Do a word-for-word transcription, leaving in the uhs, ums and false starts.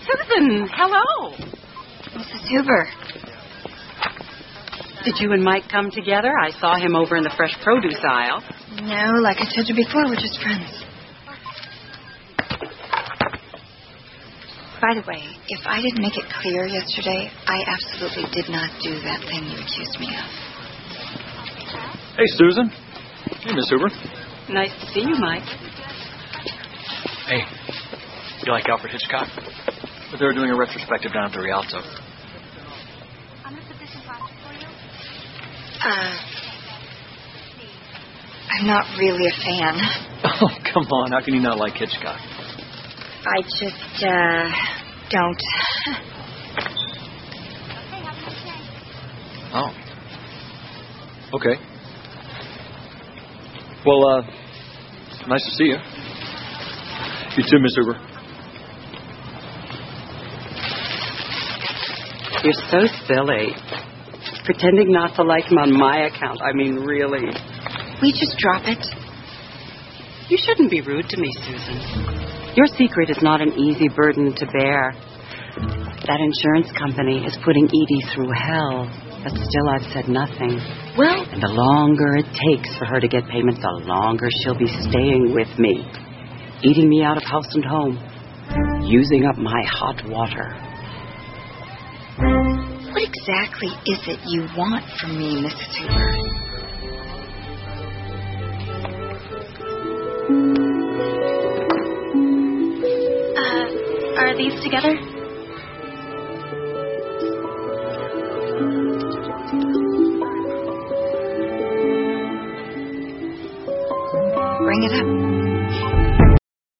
Susan, hello. Missus Huber. Did you and Mike come together? I saw him over in the fresh produce aisle. No, like I told you before, we're just friends. By the way, if I didn't make it clear yesterday, I absolutely did not do that thing you accused me of. Hey, Susan. Hey, Miss Huber. Nice to see you, Mike. Hey, you like Alfred Hitchcock? But they're doing a retrospective down at the Rialto. I'm going to put this in plastic for you. Uh, I'm not really a fan. Oh, come on. How can you not like Hitchcock? I just, uh, don't. Okay, have a nice day. Oh. Okay. Well, uh, nice to see you. You too, Miss Huber. You're so silly. Pretending not to like him on my account. I mean, really. We just drop it. You shouldn't be rude to me, Susan. Your secret is not an easy burden to bear. That insurance company is putting Edie through hell, but still I've said nothing. Well, And the longer it takes for her to get payment, the longer she'll be staying with me, eating me out of house and home, using up my hot water. what exactly is it you want from me, Missus Huber? Uh, are these together?